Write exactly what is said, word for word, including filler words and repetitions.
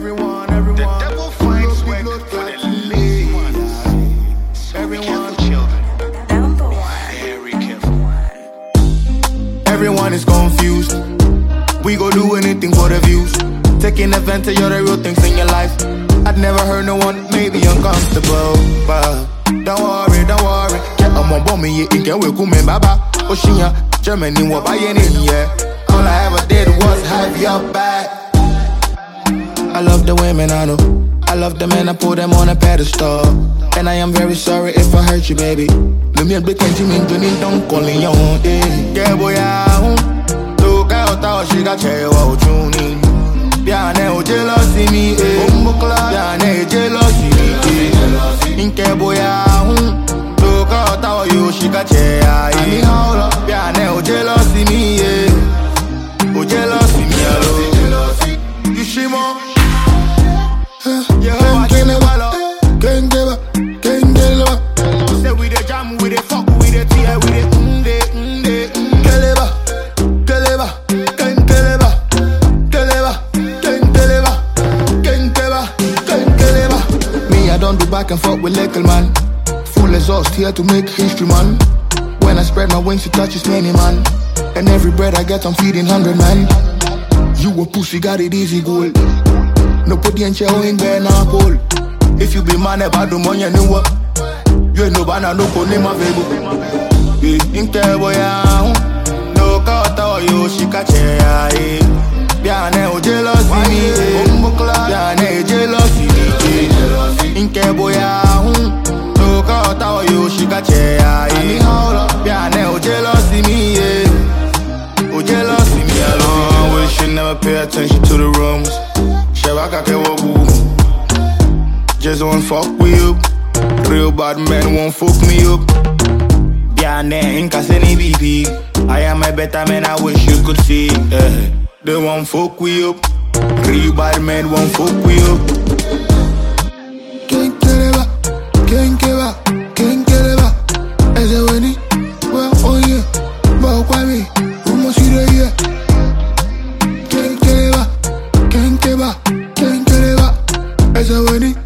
everyone, everyone. The devil finds work for the lazy ones. So everyone. Be careful, children. Number one. Very careful. Everyone is confused. We go do anything for the views. Taking advantage of the real things in your life. I'd never heard no one maybe uncomfortable, but don't worry, don't worry. Get on my bomb, you can we come in, baba. Oceania, Germany, what buy any yeah. All I ever did was have your back. I love the women I know. I love the men I put them on a pedestal. And I am very sorry if I hurt you, baby. Let me a big country, me don't call you on it. Yeah, boy, I look out, how she got you out tuning. Yeah, now jealousy me, eh. Yeah, now jealousy me, eh. Inke boy, look out how you she got you, eh. Yeah, now jealousy me, eh. Oh, jealousy me, hello. You see more? Yeah, I give me wallow. Can't give up, can't give up. Say we the jam, we the fuck, we the tear, we the mde, mde, mde. Keleba, keleba, can't keleba, keleba, can't keleba, can't keleba, can't keleba. Me, I don't do back and forth with little man. Full exhaust here to make history, man. When I spread my wings, it touches many, man. And every bread I get, I'm feeding hundred, man. You a pussy, got it easy, goal. No put the enche in there now, Paul. If you be man about the money, you know what? You ain't no banana, no cone, my baby. In boy, no cut or you, she catch ya. Biane, jealousy, Biane, jealousy. In boy, no cut or you, she catch ya. Biane, jealousy, me, oh, jealousy, me alone. We should never pay attention to the rumors. Just won't fuck with you. Real bad men won't fuck me up. Yeah, in Cassini B P. I am a better man, I wish you could see. Uh, they won't fuck with you. Real bad men won't fuck with you. Can't get it back, can't get back, can't get it back. As a winnie, well, oh yeah, but why me? Who must you there, yeah? Can't get it back, can't get back, can't get it back. As a winnie.